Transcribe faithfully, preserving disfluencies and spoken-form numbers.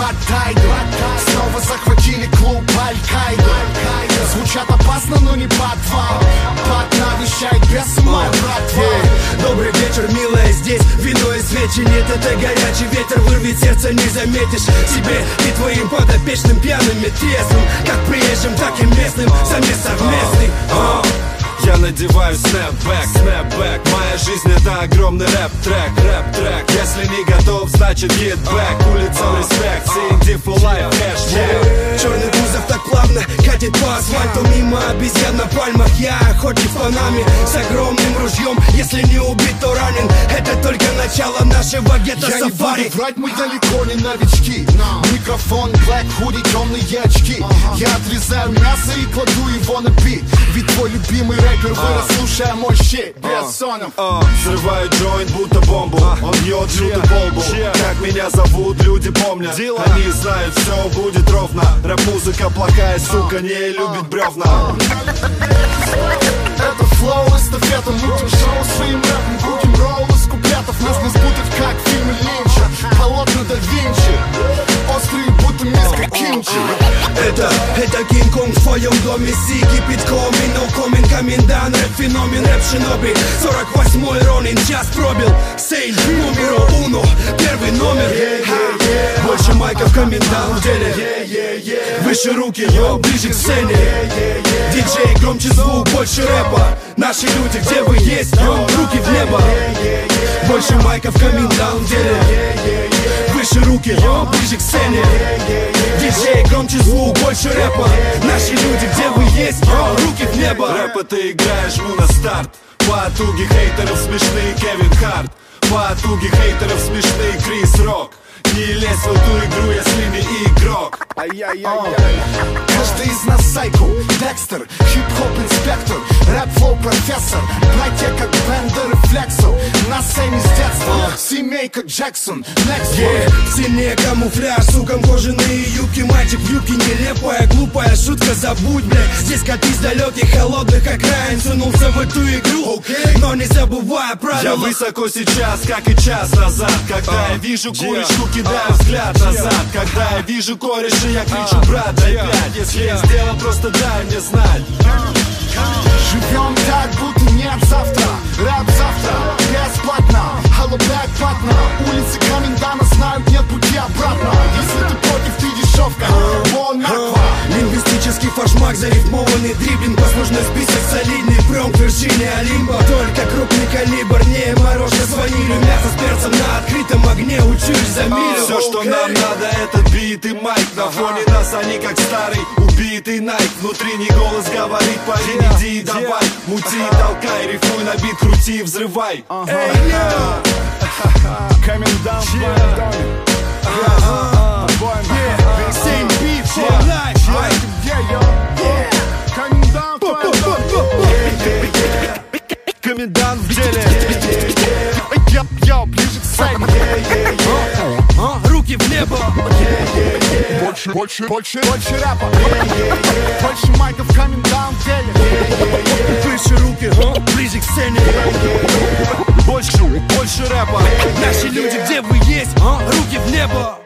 под тайгой. Снова захватили клуб Аль-Каиду. Звучат опасно, но не подвал. Под навещает без ума, братва. Добрый вечер, милая, здесь вино и свечи. Нет, это горячий ветер, вырвет сердце, не заметишь. Тебе и твоим подопечным пьяным и трезвым, как приезжим, так и местным, замес совместный. uh. Я надеваю снэпбэк, снэпбэк. Моя жизнь это огромный рэп-трек, рэп-трек. Если не готов, значит get back. Улицам респект, си эн ди for life, хэштег. Черный кузов так плавно катит по асфальту, мимо обезьян на пальмах. Я охотник фанами с огромным ружьем. Если не убит, то ранен. Это только начало нашего гетто-сафари. Я не буду врать, мы далеко не новички. Микрофон, блэк, худи, темные очки. Я отрезаю мясо и кладу его на бит. Ведь твой любимый рэпер вырос, слушая мой щит. Бессонов. Взрываю джойнт, будто бомбу. Он бьет жуту полбу. Как меня зовут, люди помнят. Они знают, все будет ровно. Рэп-музыка плохая, сука, не любит бревна. Это флоу, эстафета. Мутим шоу своим рэпом. Крутим ролл из куплетов. Нас не сбудет, как в фильме Линча. Полотна да Винчи. Острые, будто миска кимчи. Это, это Кинг-Конг в твоем доме. Си кипятком и no comment. Комендант, рэп-феномен, рэп-шиноби. Сорок восьмой Ронин, час пробил. Сейн, номеро уно, первый номер. Больше майков, комендант в деле. Выше руки, йо, ближе к сцене. Диджей, громче звук, больше рэпа. Наши люди, где вы есть, йо, руки в небо. Больше майков, комендант в деле. Выше руки, йо, ближе к сцене. Диджей, громче звук, больше рэпа. Наши люди, где вы есть, йо, руки в небо. Рэпа ты играешь, ну на старт. По отуге хейтеров смешные Кевин Харт. По отуге хейтеров смешные Крис Рок. Не лезь в эту игру, если не игрок. Ай-яй-яй-яй. Каждый из нас сайку, Декстер, хип-хоп инспектор, рэп-флоу профессор. Братья как Бендер и Флексо. На сцене с детства, семейка Джексон. Next yeah. Сильнее камуфляж, суком кожаные юбки. Мальчик в юбке нелепая, глупая шутка, забудь, блядь. Здесь как из далеких, холодных окраин. Сунулся в эту игру, okay. Но не забывая правила. Я высоко сейчас, как и час назад. Когда uh. я вижу курочку, yeah. кидаю uh. взгляд назад. yeah. Когда я вижу кореша, я кричу, uh. брат, дай yeah. пять. Если yeah. я сделал, просто дай мне знать. Живем так, будто нет завтра. Рэп завтра, бесплатно. Hello, black partner. Улицы коменданта знают, нет пути обратно. Если ты против, ты дешевка. Вон аква. Лингвистический фашмак, зарифмованный дриблинг. Послужной список солидный, промп, вершине Олимпа. Только крупный калибр, не морожка. Звонили, мясо с перцем на открытом огне. Учусь за милю. Все, что нам надо, это бит и майк. На фоне нас они как старый убитый найк. Внутри не голос говорит, парень, иди и давай. Мути и толкай, рифуй на бит, крути и взрывай. Комендант в моем доме. Same beat for life. Комендант в моем доме. Комендант в деле. Йо, ближе к сцене. Руки в небо. Больше, больше, больше, больше рэпа. Больше майков, комендант в деле. Выше руки, ближе к сцене. Больше, больше рэпа. Наши люди, где вы есть, руки в небо.